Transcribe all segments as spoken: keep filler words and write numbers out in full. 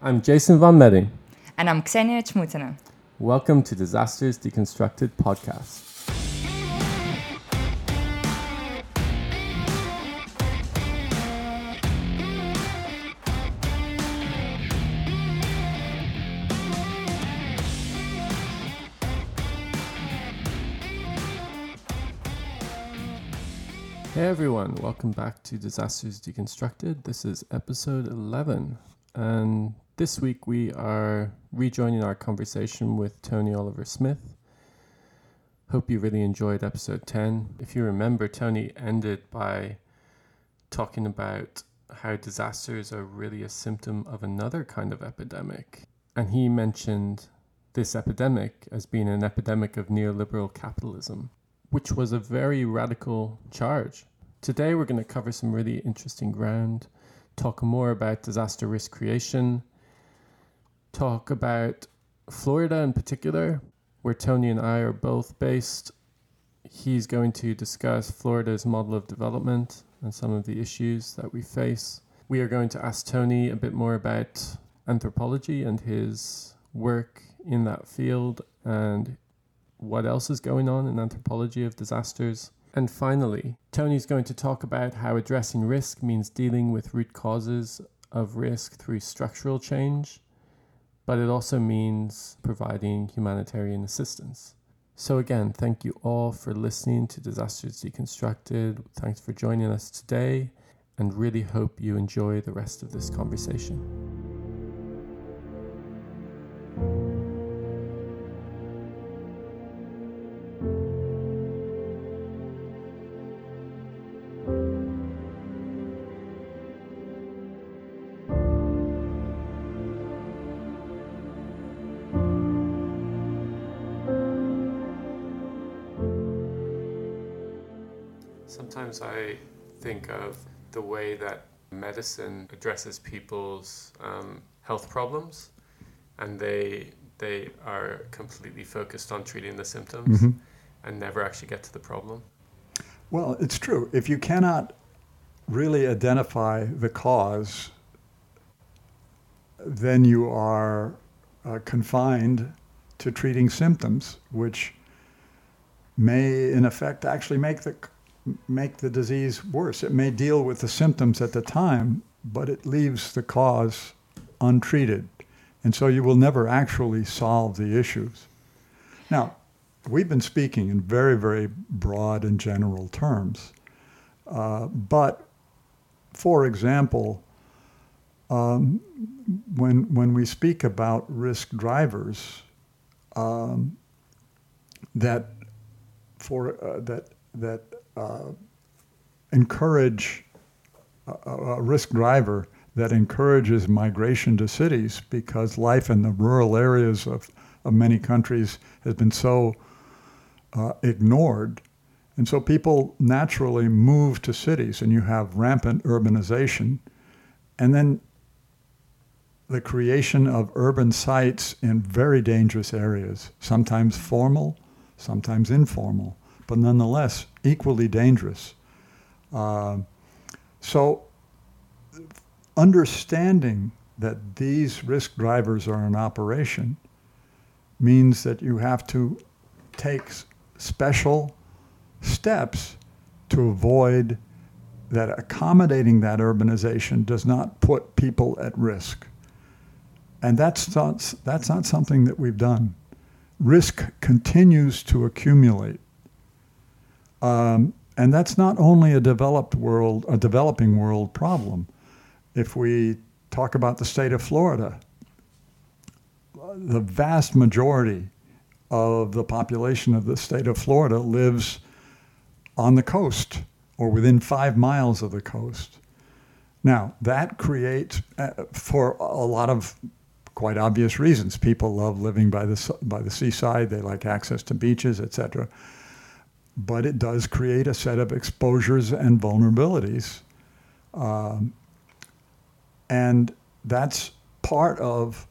I'm Jason Van Medding. And I'm Ksenia Chmutina. Welcome to Disasters Deconstructed podcast. Hey everyone, welcome back to Disasters Deconstructed. This is episode eleven, and this week we are rejoining our conversation with Tony Oliver Smith. Hope you really enjoyed episode ten. If you remember, Tony ended by talking about how disasters are really a symptom of another kind of epidemic. And he mentioned this epidemic as being an epidemic of neoliberal capitalism, which was a very radical charge. Today we're going to cover some really interesting ground, talk more about disaster risk creation, talk about Florida in particular, where Tony and I are both based. He's going to discuss Florida's model of development and some of the issues that we face. We are going to ask Tony a bit more about anthropology and his work in that field and what else is going on in anthropology of disasters. And finally, Tony's going to talk about how addressing risk means dealing with root causes of risk through structural change, but it also means providing humanitarian assistance. So again, thank you all for listening to Disasters Deconstructed. Thanks for joining us today, and really hope you enjoy the rest of this conversation. Sometimes I think of the way that medicine addresses people's um, health problems, and they they are completely focused on treating the symptoms mm-hmm. and never actually get to the problem. Well, it's true. If you cannot really identify the cause, then you are uh, confined to treating symptoms, which may, in effect, actually make the make the disease worse. It may deal with the symptoms at the time, but it leaves the cause untreated. And so you will never actually solve the issues. Now, we've been speaking in very, very broad and general terms. Uh, but, for example, um, when when we speak about risk drivers, um, that for uh, that that Uh, encourage a, a risk driver that encourages migration to cities, because life in the rural areas of, of many countries has been so uh, ignored. And so people naturally move to cities, and you have rampant urbanization. And then the creation of urban sites in very dangerous areas, sometimes formal, sometimes informal, but nonetheless equally dangerous. Uh, so understanding that these risk drivers are in operation means that you have to take special steps to avoid that accommodating that urbanization does not put people at risk. And that's not, that's not something that we've done. Risk continues to accumulate. Um, and that's not only a developed world, a developing world problem. If we talk about the state of Florida, the vast majority of the population of the state of Florida lives on the coast or within five miles of the coast. Now, that creates, uh, for a lot of quite obvious reasons, people love living by the by the seaside, they like access to beaches, et cetera. But it does create a set of exposures and vulnerabilities. Um, and that's part of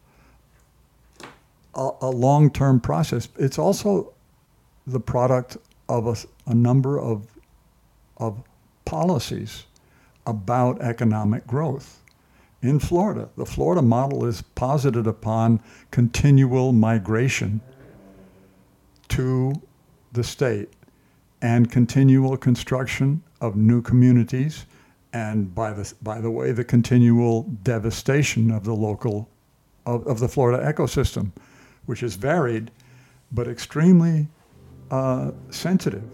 a, a long-term process. It's also the product of a, a number of, of policies about economic growth. in Florida. The Florida model is posited upon continual migration to the state and continual construction of new communities, and by the, by the way, the continual devastation of the local, of, of the Florida ecosystem, which is varied but extremely uh, sensitive.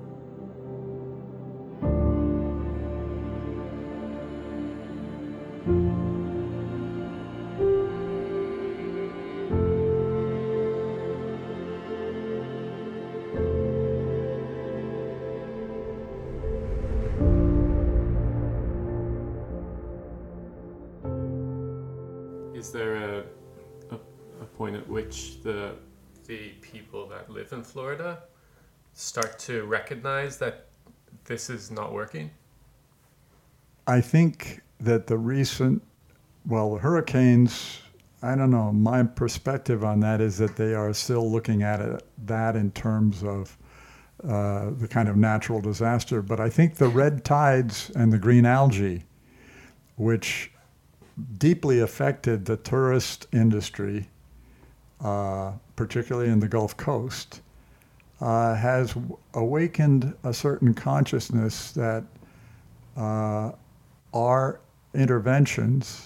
Is there a, a, a point at which the the people that live in Florida start to recognize that this is not working? I think that the recent, well, the hurricanes, I don't know, my perspective on that is that they are still looking at it, that in terms of uh, the kind of natural disaster. But I think the red tides and the green algae, which deeply affected the tourist industry, uh, particularly in the Gulf Coast, uh, has w- awakened a certain consciousness that uh, our interventions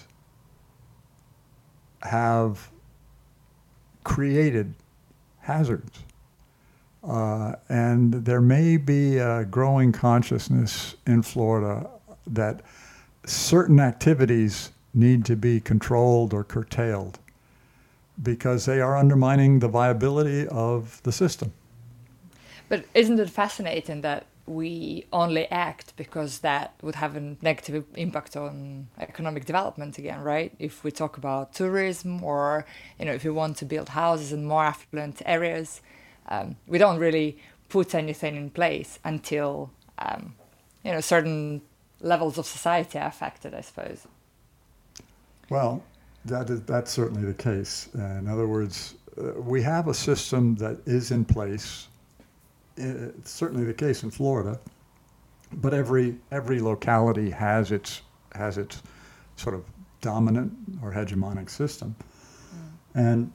have created hazards. Uh, and there may be a growing consciousness in Florida that certain activities need to be controlled or curtailed because they are undermining the viability of the system. But isn't it fascinating that we only act because that would have a negative impact on economic development again, right? If we talk about tourism, or you know, if we want to build houses in more affluent areas, um, we don't really put anything in place until um, you know, certain levels of society are affected, I suppose. Well, that is, that's certainly the case. Uh, in other words, uh, we have a system that is in place. It's certainly the case in Florida, but every every locality has its has its sort of dominant or hegemonic system, mm. and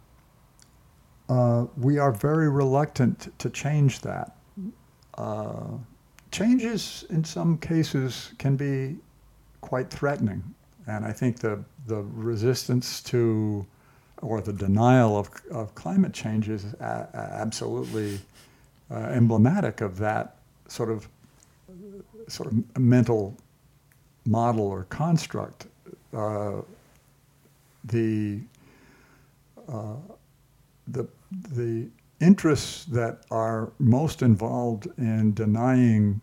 uh, we are very reluctant to change that. Uh, changes in some cases can be quite threatening. And I think the, the resistance to, or the denial of, of climate change is a, a absolutely uh, emblematic of that sort of sort of mental model or construct. Uh, the uh, the the interests that are most involved in denying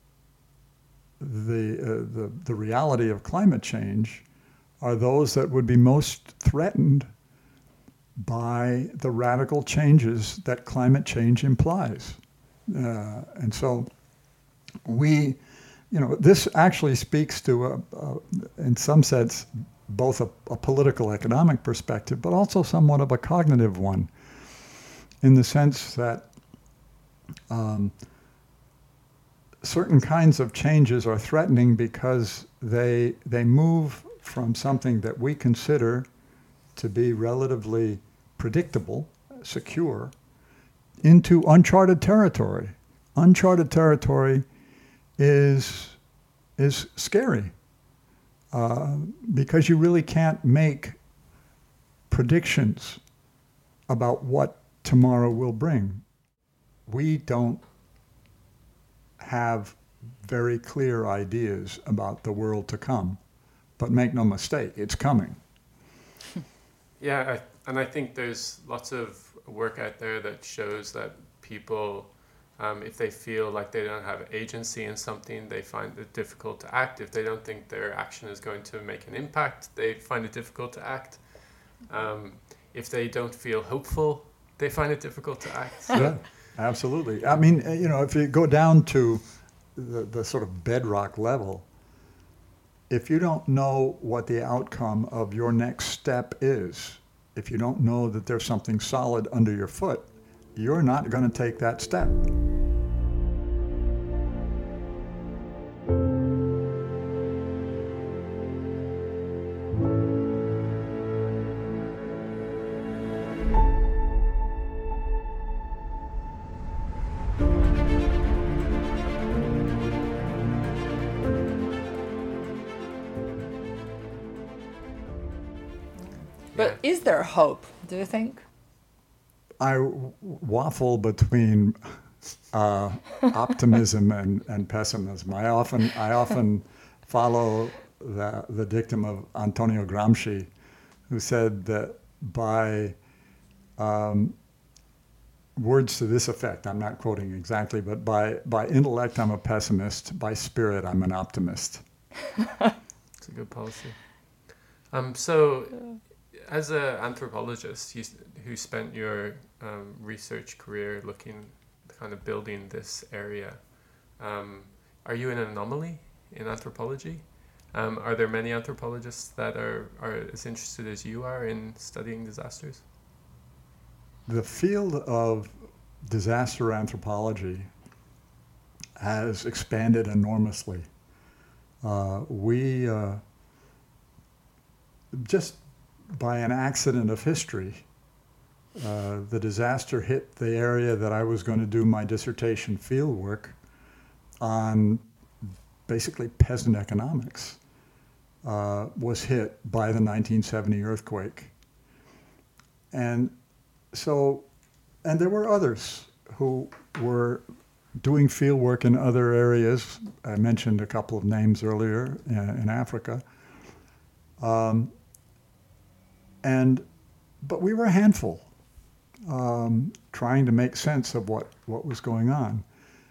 The, uh, the the reality of climate change are those that would be most threatened by the radical changes that climate change implies. Uh, and so we, you know, this actually speaks to, a, a, in some sense, both a, a political economic perspective, but also somewhat of a cognitive one, in the sense that um, certain kinds of changes are threatening because they they move from something that we consider to be relatively predictable, secure, into uncharted territory. Uncharted territory is is scary uh, because you really can't make predictions about what tomorrow will bring. We don't have very clear ideas about the world to come, but make no mistake, it's coming. Yeah, I, and I think there's lots of work out there that shows that people, um, if they feel like they don't have agency in something, they find it difficult to act. If they don't think their action is going to make an impact, they find it difficult to act. Um, if they don't feel hopeful, they find it difficult to act. So. Yeah, absolutely. I mean, you know, if you go down to the, the sort of bedrock level, if you don't know what the outcome of your next step is, if you don't know that there's something solid under your foot, you're not going to take that step. But Yeah. is there hope, do you think? I w- waffle between uh, optimism and, and pessimism. I often I often follow the the dictum of Antonio Gramsci, who said that by um, words to this effect, I'm not quoting exactly, but by by intellect I'm a pessimist, by spirit I'm an optimist. It's a good policy. Um, so, as an anthropologist you, s- who spent your um, research career looking, kind of building this area, um, are you an anomaly in anthropology? Um, are there many anthropologists that are, are as interested as you are in studying disasters? The field of disaster anthropology has expanded enormously. Uh, we, uh, just by an accident of history, uh, the disaster hit the area that I was going to do my dissertation fieldwork on, basically peasant economics, uh, was hit by the nineteen seventy earthquake. And so, and there were others who were doing field work in other areas. I mentioned a couple of names earlier in, in Africa. Um, and, but we were a handful, um, trying to make sense of what, what was going on.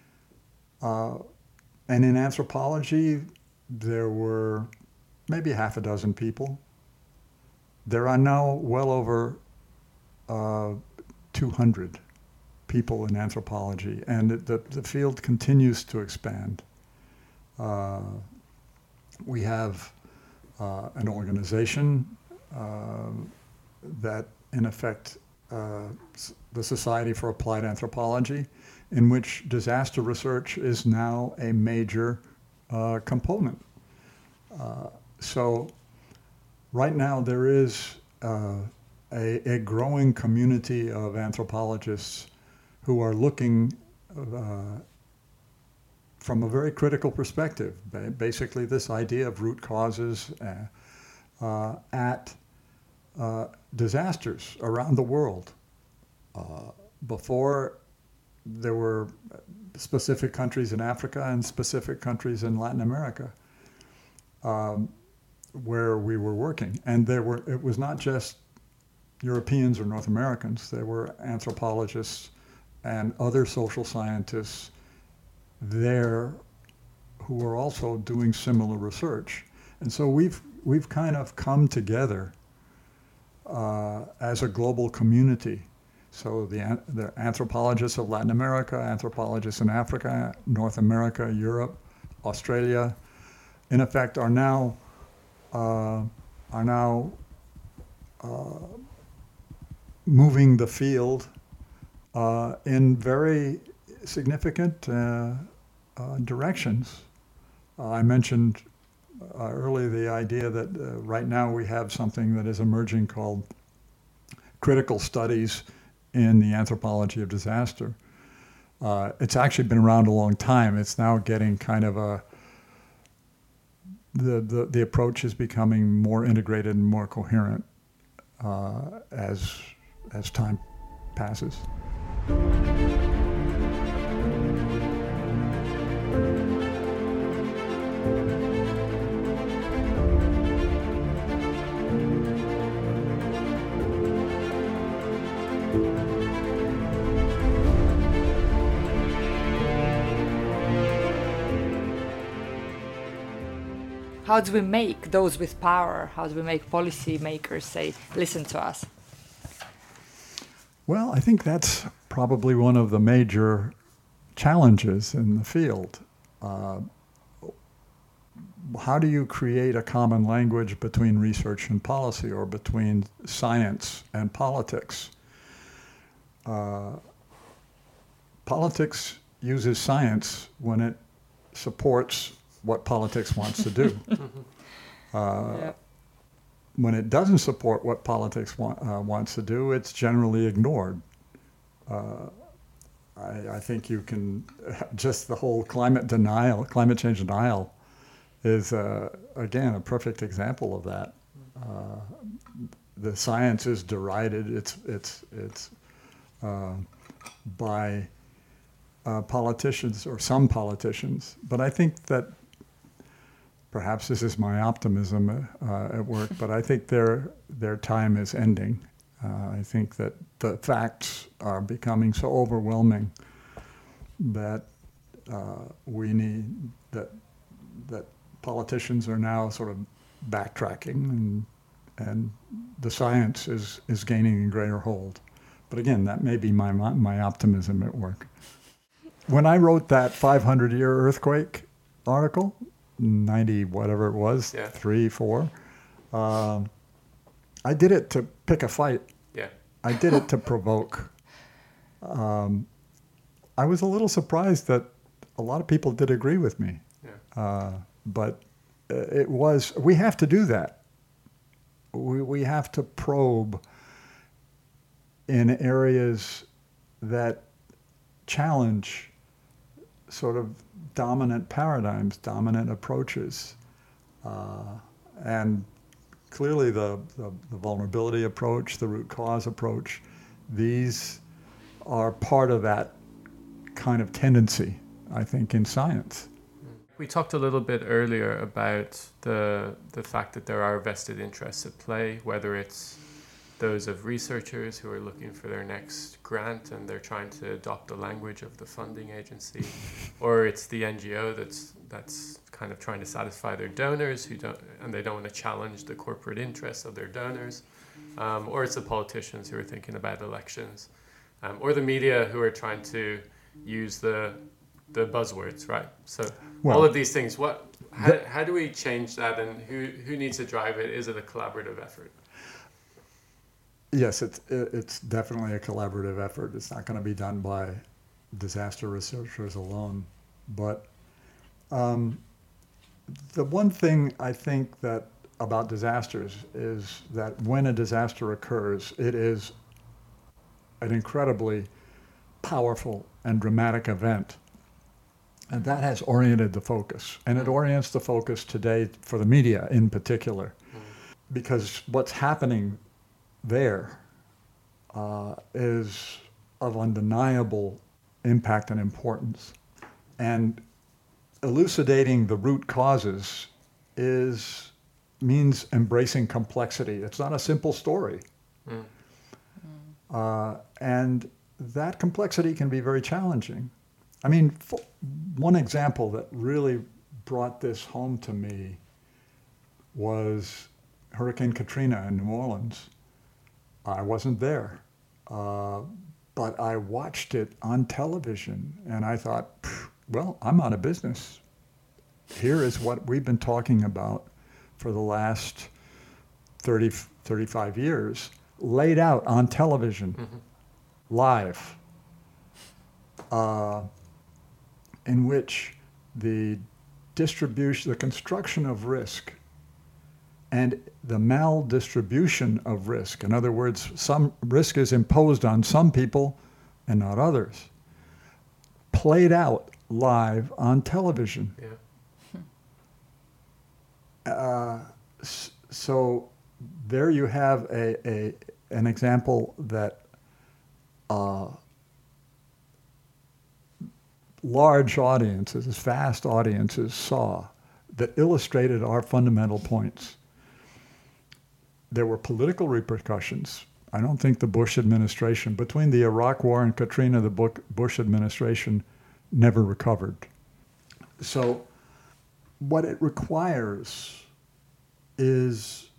Uh, and in anthropology, there were maybe half a dozen people. There are now well over uh, two hundred people in anthropology, and it, the, the field continues to expand. Uh, we have uh, an organization uh, that, in effect, uh, the Society for Applied Anthropology, in which disaster research is now a major uh, component. Uh, so right now there is uh, a, a growing community of anthropologists who are looking uh, from a very critical perspective, basically this idea of root causes uh, uh, at uh, disasters around the world. Uh, before, there were specific countries in Africa and specific countries in Latin America um, where we were working. And there were, it was not just Europeans or North Americans, there were anthropologists and other social scientists there who were also doing similar research. And so we've, we've kind of come together uh, as a global community. So the, the anthropologists of Latin America, anthropologists in Africa, North America, Europe, Australia, in effect are now, uh, are now uh, moving the field uh, in very significant uh, uh, directions. Uh, I mentioned uh, earlier the idea that uh, right now we have something that is emerging called critical studies in the anthropology of disaster. Uh, it's actually been around a long time. It's now getting kind of a, the, the, the approach is becoming more integrated and more coherent uh, as, as time passes. How do we make those with power? How do we make policy makers say, listen to us? Well, I think that's probably one of the major challenges in the field. Uh, how do you create a common language between research and policy, or between science and politics? Uh, politics uses science when it supports what politics wants to do. uh, Yep. When it doesn't support what politics want, uh, wants to do, it's generally ignored. Uh, I, I think you can, just the whole climate denial, climate change denial is, uh, again, a perfect example of that. Uh, the science is derided. It's it's it's uh, by uh, politicians or some politicians. But I think that perhaps this is my optimism uh, at work. But I think their their time is ending. Uh, I think that the facts are becoming so overwhelming that uh, we need that that politicians are now sort of backtracking, and and the science is, is gaining a greater hold. But again, that may be my my optimism at work. When I wrote that five hundred year earthquake article, ninety whatever it was, yeah. three, four, um, I did it to pick a fight. Yeah. I did it to provoke. Um, I was a little surprised that a lot of people did agree with me. Yeah. Uh, but it was, we have to do that. We, we have to probe in areas that challenge sort of dominant paradigms, dominant approaches. Uh, and clearly the, the, the vulnerability approach, the root cause approach, these are part of that kind of tendency, I think, in science. We talked a little bit earlier about the the fact that there are vested interests at play, whether it's those of researchers who are looking for their next grant and they're trying to adopt the language of the funding agency, or it's the N G O that's that's kind of trying to satisfy their donors who don't, and they don't want to challenge the corporate interests of their donors, um, or it's the politicians who are thinking about elections, um, or the media who are trying to use the the buzzwords, right? So well, all of these things, what, how, the, how do we change that, and who, who needs to drive it? Is it a collaborative effort? Yes, it's, it's definitely a collaborative effort. It's not going to be done by disaster researchers alone. But um, the one thing I think that about disasters is that when a disaster occurs, it is an incredibly powerful and dramatic event. And that has oriented the focus. And it orients the focus today for the media in particular. Mm. Because what's happening there uh, is of undeniable impact and importance. And elucidating the root causes is means embracing complexity. It's not a simple story. Mm. Uh, and that complexity can be very challenging. I mean, one example that really brought this home to me was Hurricane Katrina in New Orleans. I wasn't there, uh, but I watched it on television, and I thought, well, I'm out of business. Here is what we've been talking about for the last thirty, thirty-five years, laid out on television, mm-hmm. live. Uh, in which the distribution, the construction of risk and the maldistribution of risk, in other words, some risk is imposed on some people and not others, played out live on television. Yeah. Uh, so there you have a, a an example that uh, large audiences, vast audiences saw that illustrated our fundamental points. There were political repercussions. I don't think the Bush administration, between the Iraq War and Katrina, the Bush administration never recovered. So what it requires is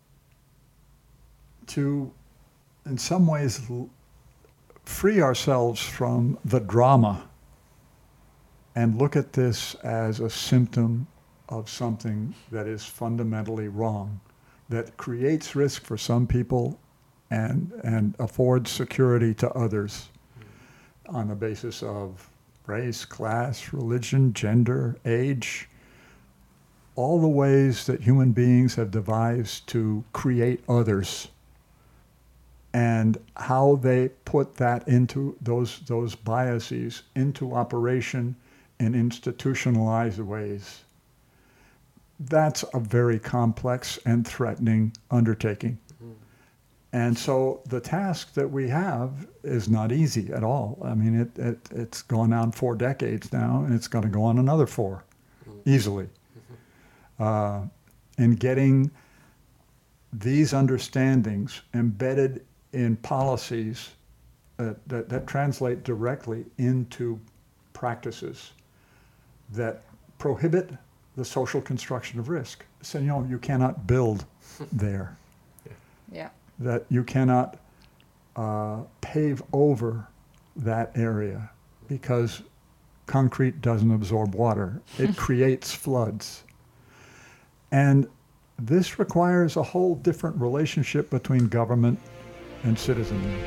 to, in some ways, free ourselves from the drama and look at this as a symptom of something that is fundamentally wrong, that creates risk for some people and and affords security to others on the basis of race, class, religion, gender, age, all the ways that human beings have devised to create others, and how they put that into those those biases into operation in institutionalized ways. That's a very complex and threatening undertaking. Mm-hmm. And so the task that we have is not easy at all. I mean, it, it it's gone on four decades now, and it's going to go on another four, easily. Uh, in getting these understandings embedded in policies that, that, that translate directly into practices that prohibit the social construction of risk. So, you know, you cannot build there. Yeah. That you cannot uh, pave over that area because concrete doesn't absorb water. It creates floods. And this requires a whole different relationship between government and citizenry.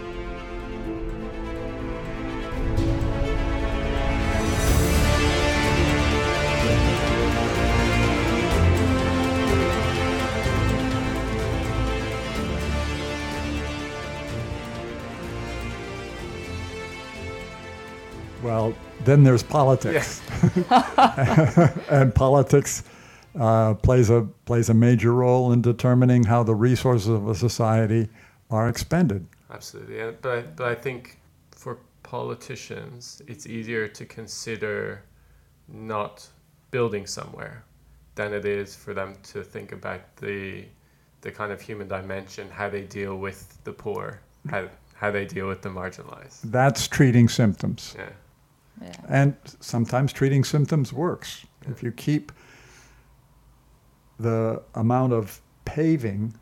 Well, then there's politics. Yes. And politics uh, plays a plays a major role in determining how the resources of a society are expended. Absolutely. And, but, I, but I think for politicians, it's easier to consider not building somewhere than it is for them to think about the the kind of human dimension, how they deal with the poor, how, how they deal with the marginalized. That's treating symptoms. Yeah. Yeah. And sometimes treating symptoms works. Yeah. If you keep the amount of paving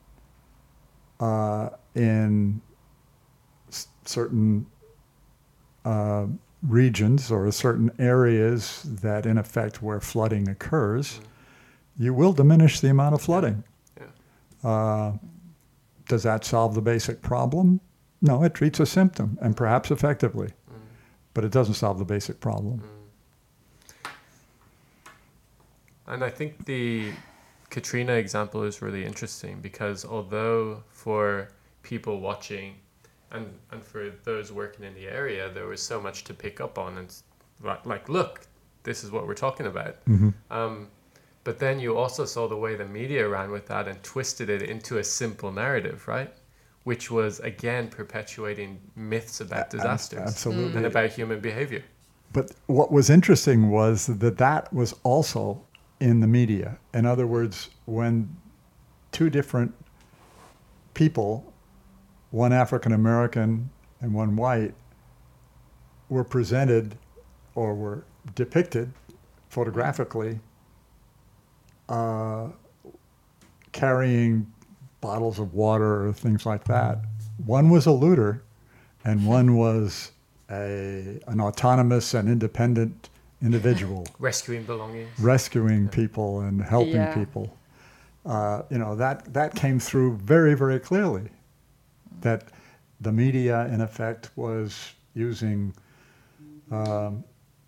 uh, in s- certain uh, regions or certain areas that in effect where flooding occurs, mm. you will diminish the amount of flooding. Yeah. Yeah. Uh, does that solve the basic problem? No, it treats a symptom, and perhaps effectively. But it doesn't solve the basic problem. Mm. And I think the Katrina example is really interesting because although for people watching and, and for those working in the area, there was so much to pick up on and like, look, this is what we're talking about. Mm-hmm. Um, but then you also saw the way the media ran with that and twisted it into a simple narrative, right? Which was, again, perpetuating myths about disasters. Absolutely. And about human behavior. But what was interesting was that that was also in the media. In other words, when two different people, one African American and one white, were presented or were depicted photographically uh, carrying bottles of water or things like that. One was a looter and one was a an autonomous and independent individual. Rescuing belongings. Rescuing people and helping Yeah. people. Uh, you know, that, that came through very, very clearly. That the media, in effect, was using um,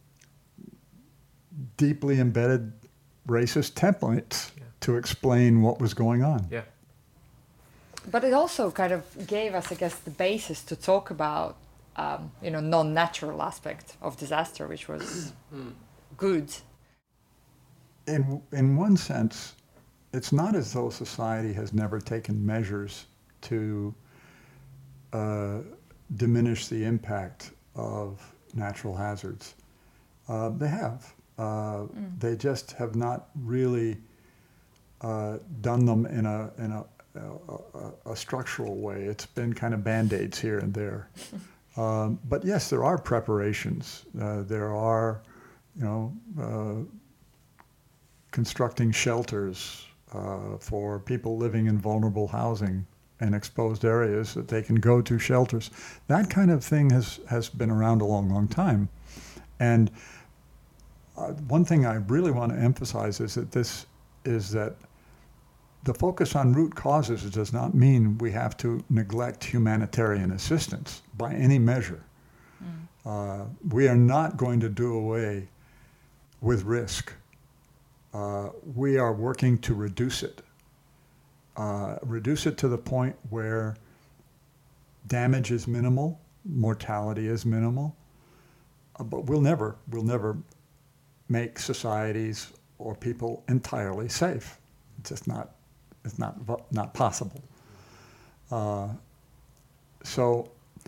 deeply embedded racist templates Yeah. to explain what was going on. Yeah. But it also kind of gave us, I guess, the basis to talk about, um, you know, non-natural aspect of disaster, which was good. In in one sense, it's not as though society has never taken measures to uh, diminish the impact of natural hazards. Uh, they have. Uh, Mm. They just have not really uh, done them in a in a A, a, a structural way. It's been kind of band-aids here and there. um, but yes, there are preparations. Uh, there are, you know, uh, constructing shelters uh, for people living in vulnerable housing and exposed areas that they can go to shelters. That kind of thing has, has been around a long, long time. And uh, one thing I really want to emphasize is that this is that the focus on root causes does not mean we have to neglect humanitarian assistance by any measure. Mm. Uh, we are not going to do away with risk. Uh, we are working to reduce it. Uh, reduce it to the point where damage is minimal, mortality is minimal, uh, but we'll never, we'll never make societies or people entirely safe. It's just not It's not not possible. Uh, so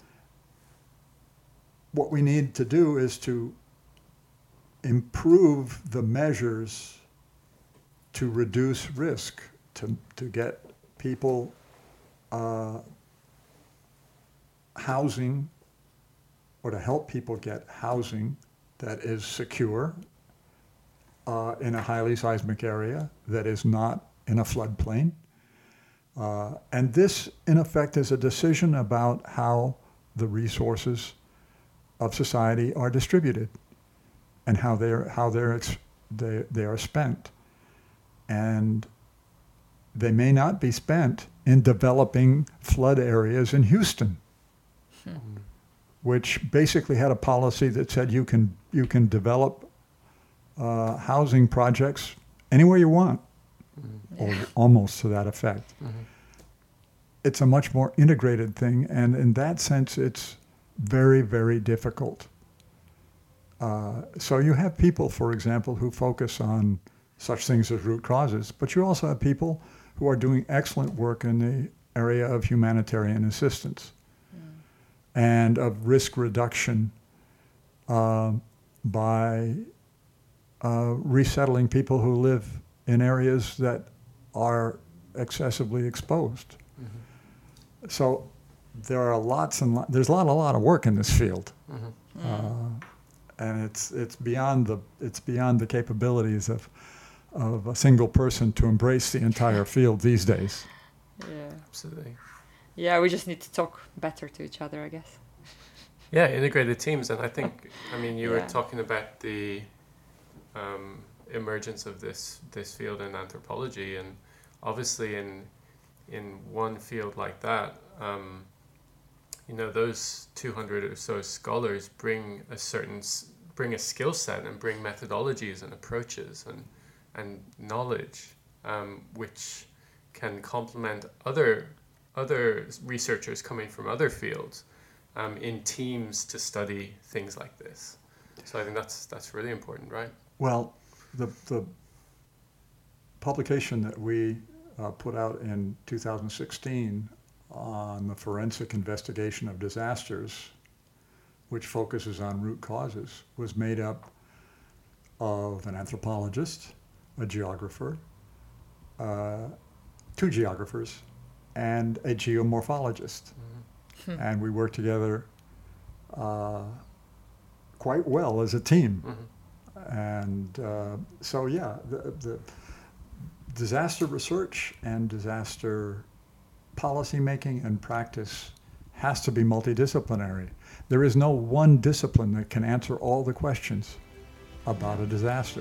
what we need to do is to improve the measures to reduce risk, to, to get people uh, housing, or to help people get housing that is secure uh, in a highly seismic area, that is not in a floodplain. Uh, and this, in effect, is a decision about how the resources of society are distributed and how they're how they're ex- they they are spent. And they may not be spent in developing flood areas in Houston, hmm. which basically had a policy that said you can you can develop uh, housing projects anywhere you want, mm-hmm. or almost to that effect. Mm-hmm. It's a much more integrated thing, and in that sense, it's very, very difficult. Uh, so you have people, for example, who focus on such things as root causes, but you also have people who are doing excellent work in the area of humanitarian assistance mm. and of risk reduction uh, by uh, resettling people who live in areas that are excessively exposed. Mm-hmm. So there are lots and lo- there's a lot, a lot of work in this field, mm-hmm. uh, and it's it's beyond the it's beyond the capabilities of of a single person to embrace the entire field these days. Yeah, absolutely. Yeah, we just need to talk better to each other, I guess. Yeah, integrated teams, and I think I mean you yeah. were talking about the um, emergence of this this field in anthropology, and obviously in in one field like that. Um, You know, those two hundred or so scholars bring a certain, bring a skill set and bring methodologies and approaches and and knowledge, um, which can complement other other researchers coming from other fields um, in teams to study things like this. So I think that's that's really important, right? Well, the the publication that we uh, put out in two thousand sixteen on the forensic investigation of disasters, which focuses on root causes, was made up of an anthropologist, a geographer, uh, two geographers, and a geomorphologist. Mm-hmm. And we worked together uh, quite well as a team. Mm-hmm. And uh, so, yeah, the, the disaster research and disaster policy making and practice has to be multidisciplinary. There is no one discipline that can answer all the questions about a disaster.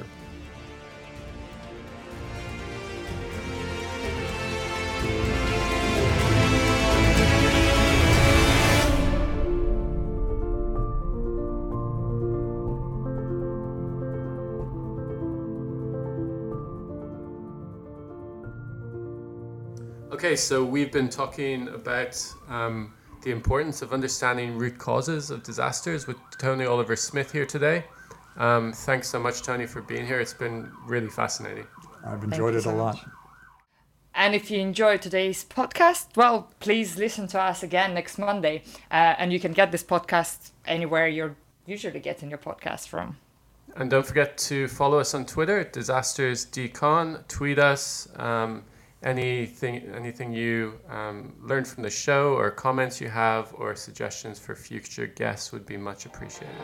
Okay, so we've been talking about um, the importance of understanding root causes of disasters with Tony Oliver Smith here today. Um, thanks so much, Tony, for being here. It's been really fascinating. I've enjoyed it so a lot. Much. And if you enjoyed today's podcast, well, please listen to us again next Monday. Uh, and you can get this podcast anywhere you're usually getting your podcast from. And don't forget to follow us on Twitter, DisastersDcon. Tweet us. Um, Anything anything you um, learned from the show, or comments you have, or suggestions for future guests would be much appreciated.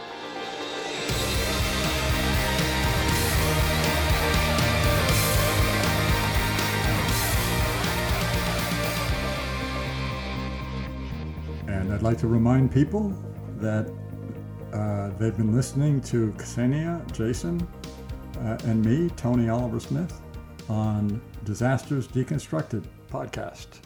And I'd like to remind people that uh, they've been listening to Ksenia, Jason, uh, and me, Tony Oliver Smith, on Disasters Deconstructed podcast.